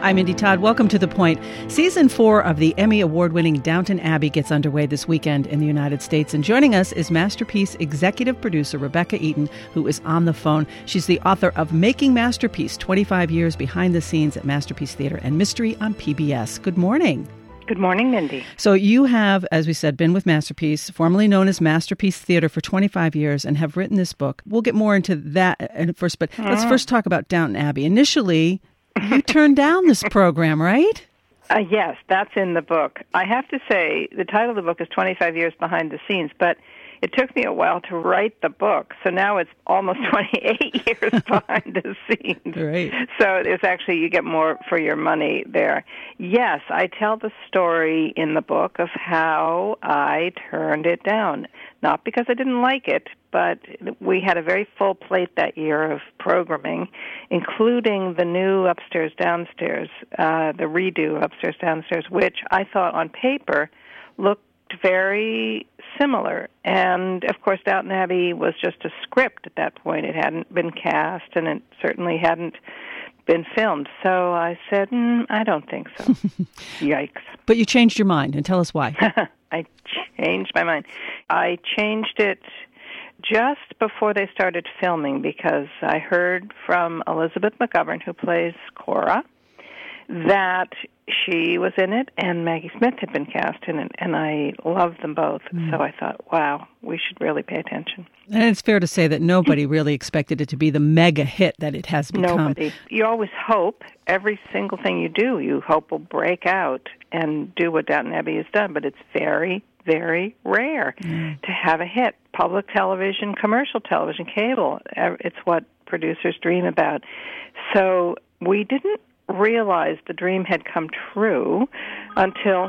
I'm Indy Todd. Welcome to The Point. Season 4 of the Emmy Award-winning Downton Abbey gets underway this weekend in the United States. And joining us is Masterpiece executive producer Rebecca Eaton, who is on the phone. She's the author of Making Masterpiece, 25 Years Behind the Scenes at Masterpiece Theater and Mystery on PBS. Good morning. Good morning, Mindy. So you have, as we said, been with Masterpiece, formerly known as Masterpiece Theater, for 25 years and have written this book. We'll get more into that first, but let's first talk about Downton Abbey. Initially, you turned down this program, right? Yes, that's in the book. I have to say, the title of the book is 25 Years Behind the Scenes, but it took me a while to write the book, so now it's almost 28 years behind the scenes. Right. So there's actually, you get more for your money there. Yes, I tell the story in the book of how I turned it down. Not because I didn't like it, but we had a very full plate that year of programming, including the new Upstairs Downstairs, the redo of Upstairs Downstairs, which I thought on paper looked very similar. And, of course, Downton Abbey was just a script at that point. It hadn't been cast, and it certainly hadn't been filmed. So I said, I don't think so. Yikes. But you changed your mind, and tell us why. I changed my mind. I changed it just before they started filming because I heard from Elizabeth McGovern, who plays Cora, that she was in it and Maggie Smith had been cast in it, and I loved them both. So I thought, wow, we should really pay attention. And it's fair to say that nobody really expected it to be the mega hit that it has become. Nobody. You always hope every single thing you do, you hope will break out and do what Downton Abbey has done, but it's very, very rare to have a hit. Public television, commercial television, cable, it's what producers dream about. So we didn't realize the dream had come true until,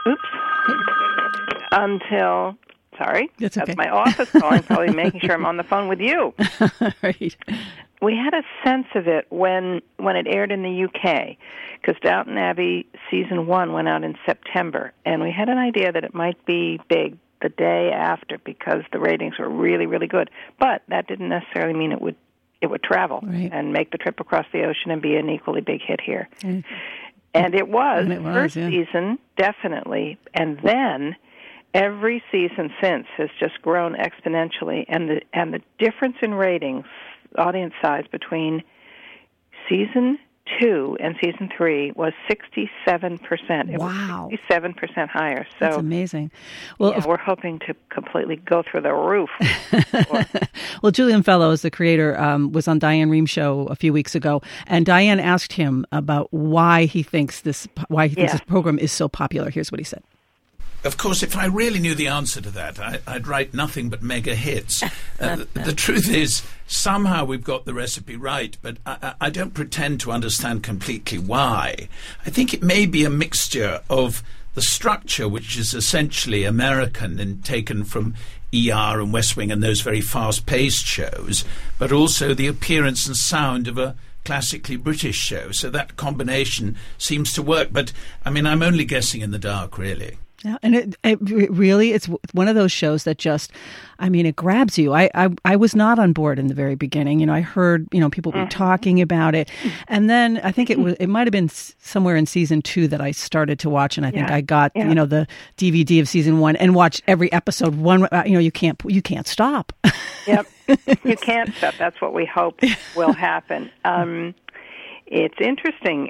sorry, that's okay. My office calling, probably making sure I'm on the phone with you. Right. We had a sense of it when it aired in the UK, because Downton Abbey Season 1 went out in September, and we had an idea that it might be big the day after because the ratings were really, really good. But that didn't necessarily mean it would travel and make the trip across the ocean and be an equally big hit here. And it was. First season, definitely. And then every season since has just grown exponentially. And the difference in ratings, audience size, between season 2 and season 3 was 67%. It wow. was 67% higher. So that's amazing. Well, we're hoping to completely go through the roof. Well, Julian Fellowes, the creator, was on Diane Rehm show a few weeks ago, and Diane asked him about why he thinks this program is so popular. Here's what he said. Of course, if I really knew the answer to that, I'd write nothing but mega hits. The truth is, somehow we've got the recipe right, but I don't pretend to understand completely why. I think it may be a mixture of the structure, which is essentially American and taken from ER and West Wing and those very fast-paced shows, but also the appearance and sound of a classically British show. So that combination seems to work. But, I mean, I'm only guessing in the dark, really. Yeah, and it really, it's one of those shows that just, I mean, it grabs you. I was not on board in the very beginning. You know, I heard, people were talking about it. And then I think it might have been somewhere in season 2 that I started to watch. And I think I got, the DVD of season 1 and watched every episode. You can't stop. Yep. You can't stop. That's what we hope will happen. It's interesting.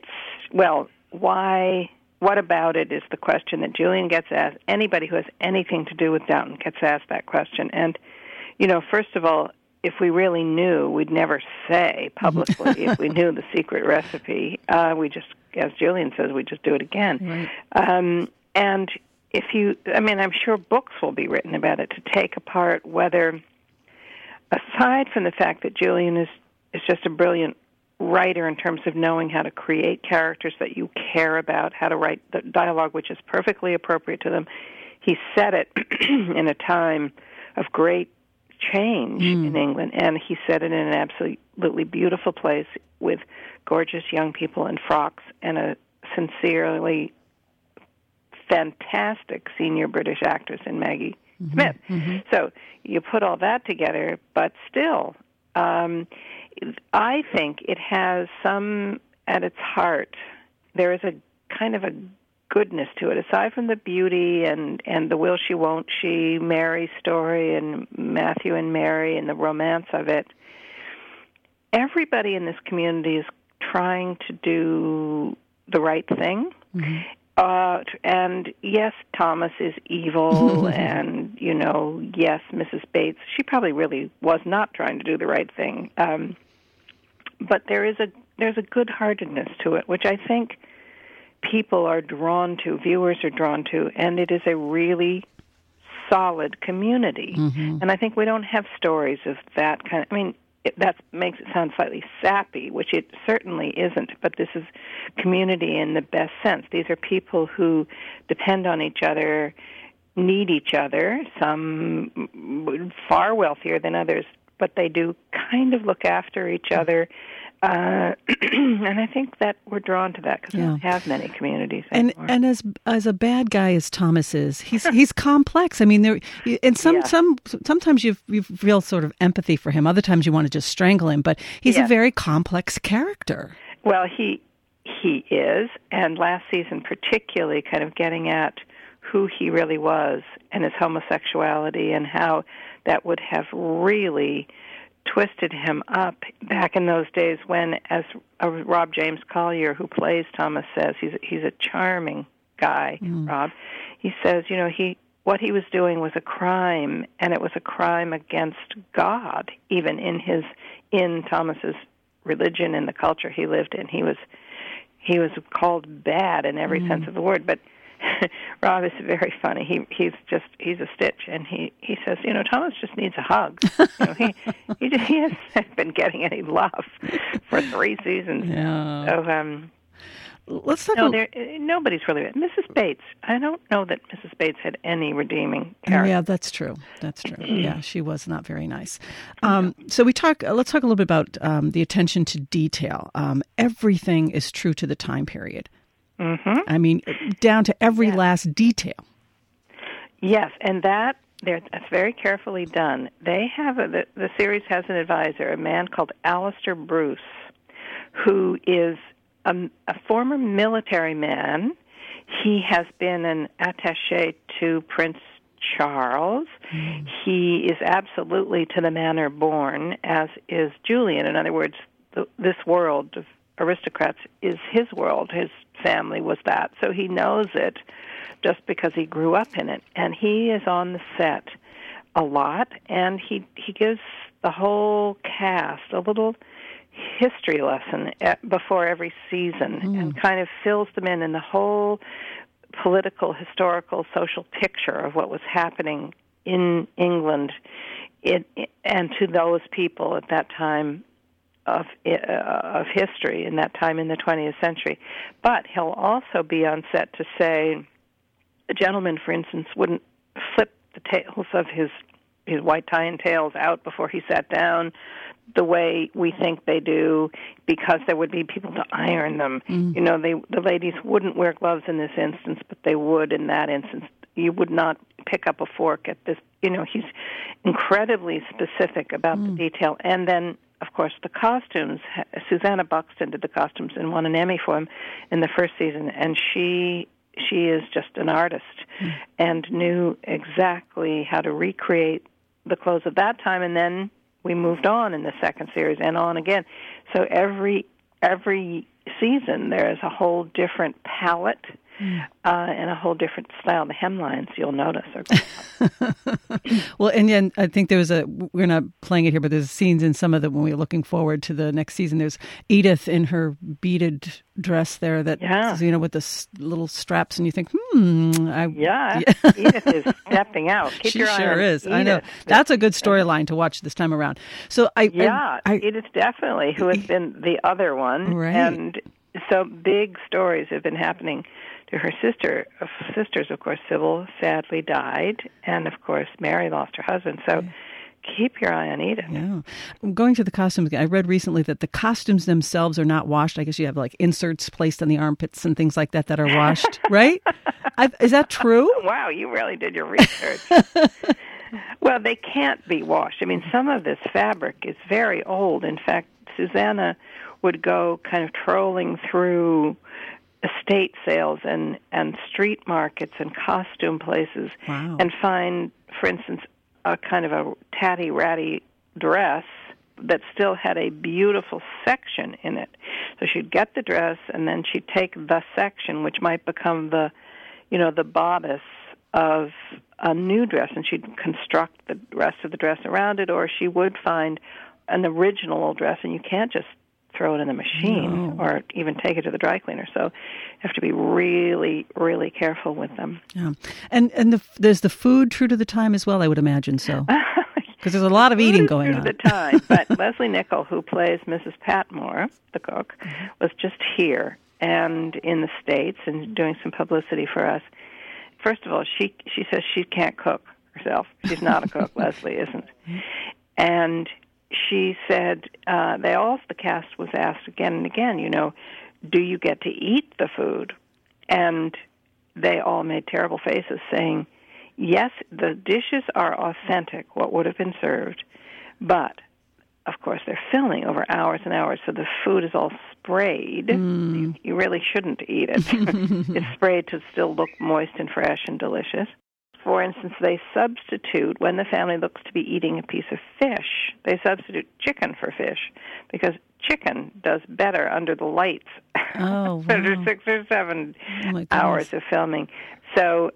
Why? What about it is the question that Julian gets asked. Anybody who has anything to do with Downton gets asked that question. And, first of all, if we really knew, we'd never say publicly if we knew the secret recipe. We just, as Julian says, we just do it again. Right. And I'm sure books will be written about it to take apart whether, aside from the fact that Julian is just a brilliant writer in terms of knowing how to create characters that you care about, how to write the dialogue which is perfectly appropriate to them. He said it in a time of great change in England, and he said it in an absolutely beautiful place with gorgeous young people in frocks and a sincerely fantastic senior British actress in Maggie Smith. Mm-hmm. So you put all that together, but still, I think it has some, at its heart, there is a kind of a goodness to it, aside from the beauty and the will she won't she Mary story and Matthew and Mary and the romance of it. Everybody in this community is trying to do the right thing. Mm-hmm. And yes, Thomas is evil, and, yes, Mrs. Bates, she probably really was not trying to do the right thing. But there's a good-heartedness to it, which I think people are drawn to, viewers are drawn to, and it is a really solid community. Mm-hmm. And I think we don't have stories of that kind of, that makes it sound slightly sappy, which it certainly isn't, but this is community in the best sense. These are people who depend on each other, need each other, some far wealthier than others, but they do kind of look after each other. And I think that we're drawn to that because we don't have many communities anymore. And as a bad guy as Thomas is, he's complex. Sometimes you feel sort of empathy for him. Other times you want to just strangle him. But he's a very complex character. Well, he is, and last season particularly, kind of getting at who he really was and his homosexuality and how that would have really twisted him up back in those days when, as Rob James Collier, who plays Thomas, says, he's a charming guy, Rob. He says, what he was doing was a crime, and it was a crime against God, even in Thomas's religion and the culture he lived in. He was called bad in every sense of the word, but Rob is very funny. He's a stitch, and he says, Thomas just needs a hug. He hasn't been getting any love for 3 seasons. Yeah. So let's talk. Nobody's really. Mrs. Bates. I don't know that Mrs. Bates had any redeeming character. Yeah, that's true. Yeah, she was not very nice. So let's talk a little bit about the attention to detail. Everything is true to the time period. Mm-hmm. Down to every last detail. Yes, and that's very carefully done. They have the series has an advisor, a man called Alistair Bruce, who is a former military man. He has been an attaché to Prince Charles. Mm. He is absolutely to the manner born, as is Julian. In other words, this world of aristocrats is his world. His family was that. So he knows it just because he grew up in it. And he is on the set a lot, and he gives the whole cast a little history lesson before every season and kind of fills them in the whole political, historical, social picture of what was happening in England and to those people at that time of history in that time in the 20th century. But he'll also be on set to say a gentleman, for instance, wouldn't flip the tails of his white tie and tails out before he sat down the way we think they do, because there would be people to iron them. The ladies wouldn't wear gloves in this instance, but they would in that instance. You would not pick up a fork at this. He's incredibly specific about the detail. And then, of course, the costumes. Susanna Buxton did the costumes and won an Emmy for him in the first season, and she is just an artist and knew exactly how to recreate the clothes of that time. And then we moved on in the second series and on again. So every season there is a whole different palette and a whole different style. The hemlines, you'll notice, are well, and I think we're not playing it here, but there's scenes in some of them when we're looking forward to the next season. There's Edith in her beaded dress there that, with the little straps, and you think, Edith is stepping out. Keep your eye on is. Edith. I know. That's a good storyline to watch this time around. So Edith definitely, who has been the other one. Right. And so big stories have been happening to her sisters. Of course, Sybil sadly died, and of course Mary lost her husband. So keep your eye on Edith. Yeah. Going to the costumes again, I read recently that the costumes themselves are not washed. I guess you have like inserts placed on the armpits and things like that are washed, right? Is that true? Wow, you really did your research. Well, they can't be washed. Some of this fabric is very old. In fact, Susanna would go kind of trolling through estate sales and street markets and costume places, wow. and find, for instance, a kind of a tatty-ratty dress that still had a beautiful section in it. So she'd get the dress, and then she'd take the section, which might become the bodice of a new dress, and she'd construct the rest of the dress around it, or she would find an original old dress, and you can't just throw it in the machine or even take it to the dry cleaner. So you have to be really, really careful with them. Yeah. And there's the food true to the time as well, I would imagine so. Because there's a lot of eating going on. True to the time. But Leslie Nichol, who plays Mrs. Patmore, the cook, was just here and in the States and doing some publicity for us. First of all, she says she can't cook herself. She's not a cook. Leslie isn't. And she said, the cast was asked again and again, do you get to eat the food? And they all made terrible faces saying, yes, the dishes are authentic, what would have been served, but, of course, they're filming over hours and hours, so the food is all sprayed. You really shouldn't eat it. It's sprayed to still look moist and fresh and delicious. For instance, they substitute, when the family looks to be eating a piece of fish, they substitute chicken for fish, because chicken does better under the lights under 6 or 7 hours of filming. So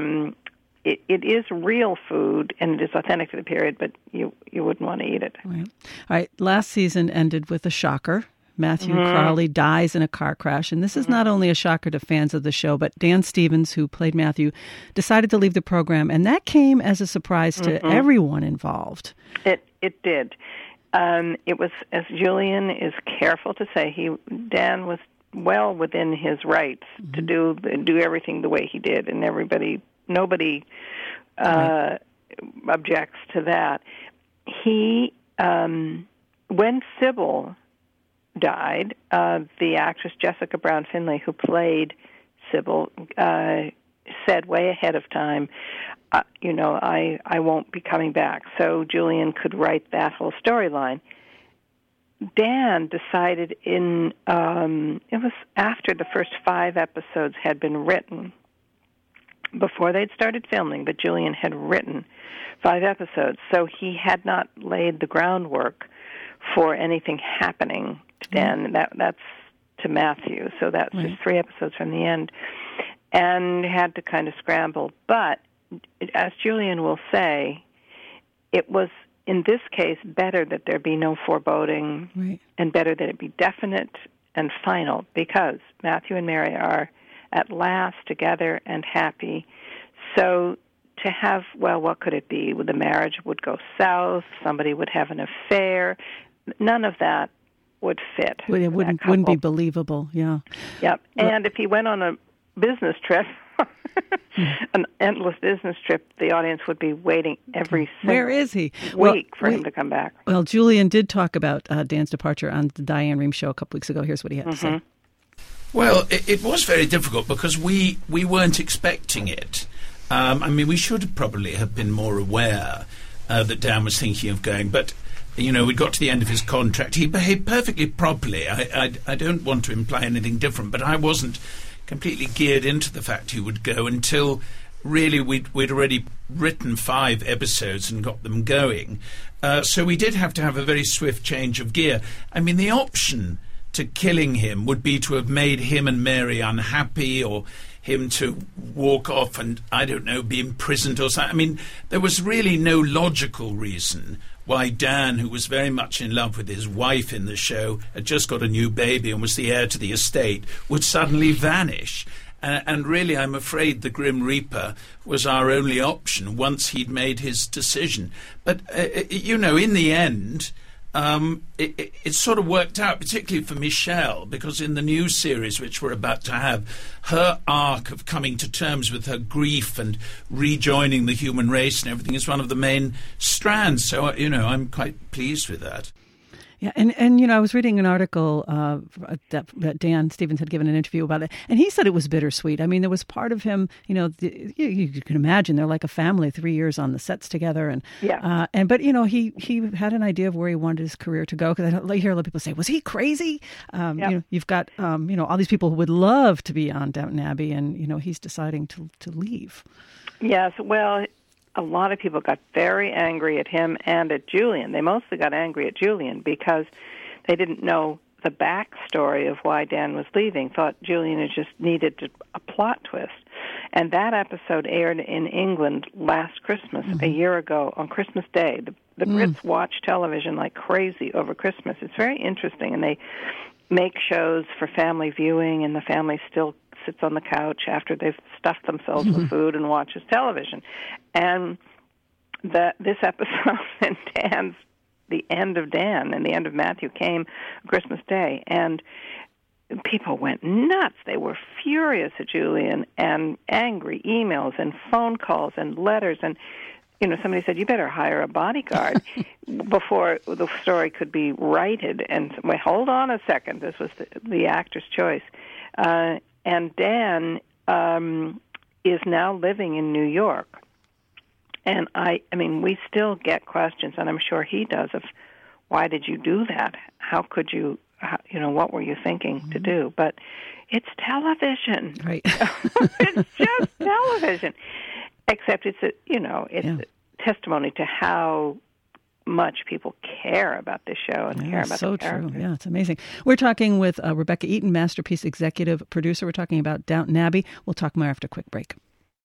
it is real food, and it is authentic to the period, but you wouldn't want to eat it. Right. All right. Last season ended with a shocker. Matthew Crawley dies in a car crash. And this is not only a shocker to fans of the show, but Dan Stevens, who played Matthew, decided to leave the program. And that came as a surprise to everyone involved. It did. It was, as Julian is careful to say, Dan was well within his rights to do everything the way he did. And nobody objects to that. When Sybil died, the actress Jessica Brown Finlay, who played Sybil, said way ahead of time, I won't be coming back. So Julian could write that whole storyline. Dan decided it was after the first 5 episodes had been written, before they'd started filming, but Julian had written 5 episodes, so he had not laid the groundwork for anything happening to Dan. That's to Matthew, so that's just 3 episodes from the end, and had to kind of scramble. But, as Julian will say, it was, in this case, better that there be no foreboding, and better that it be definite and final, because Matthew and Mary are at last together and happy. So to have, what could it be? The marriage would go south, somebody would have an affair. None of that would fit. It wouldn't be believable, yeah. Yep. And if he went on a business trip, an endless business trip, the audience would be waiting every week for him to come back. Well, Julian did talk about Dan's departure on the Diane Rehm show a couple weeks ago. Here's what he had to say. Well, it was very difficult because we weren't expecting it. We should probably have been more aware that Dan was thinking of going, but we got to the end of his contract. He behaved perfectly properly. I don't want to imply anything different, but I wasn't completely geared into the fact he would go until really we'd already written 5 episodes and got them going. So we did have to have a very swift change of gear. The option to killing him would be to have made him and Mary unhappy, or him to walk off and, I don't know, be imprisoned or something. There was really no logical reason why Dan, who was very much in love with his wife in the show, had just got a new baby and was the heir to the estate, would suddenly vanish. And really, I'm afraid the Grim Reaper was our only option once he'd made his decision. But, in the end, it sort of worked out, particularly for Michelle, because in the new series, which we're about to have, her arc of coming to terms with her grief and rejoining the human race and everything is one of the main strands. So, I'm quite pleased with that. Yeah, and I was reading an article that Dan Stevens had given an interview about it, and he said it was bittersweet. I mean, there was part of him, you can imagine they're like a family, 3 years on the sets together, and but he had an idea of where he wanted his career to go. Because I hear a lot of people say, "Was he crazy?" You've got all these people who would love to be on Downton Abbey, and he's deciding to leave. Yes, well, a lot of people got very angry at him and at Julian. They mostly got angry at Julian because they didn't know the backstory of why Dan was leaving, thought Julian had just needed a plot twist. And that episode aired in England last Christmas, a year ago, on Christmas Day. The Brits watch television like crazy over Christmas. It's very interesting, and they make shows for family viewing, and the family still sits on the couch after they've stuffed themselves with food and watches television. And this episode and the end of Dan and the end of Matthew came Christmas Day, and people went nuts. They were furious at Julian, and angry emails and phone calls and letters, and somebody said, "You better hire a bodyguard," before the story could be righted. And wait, hold on a second. This was the actor's choice. And Dan is now living in New York. And I mean, we still get questions, and I'm sure he does, of why did you do that? How could you, what were you thinking to do? But it's television. Right. It's just television. Except it's a testimony to how much people care about this show and care about the characters. True. Yeah, it's amazing. We're talking with Rebecca Eaton, Masterpiece Executive Producer. We're talking about Downton Abbey. We'll talk more after a quick break.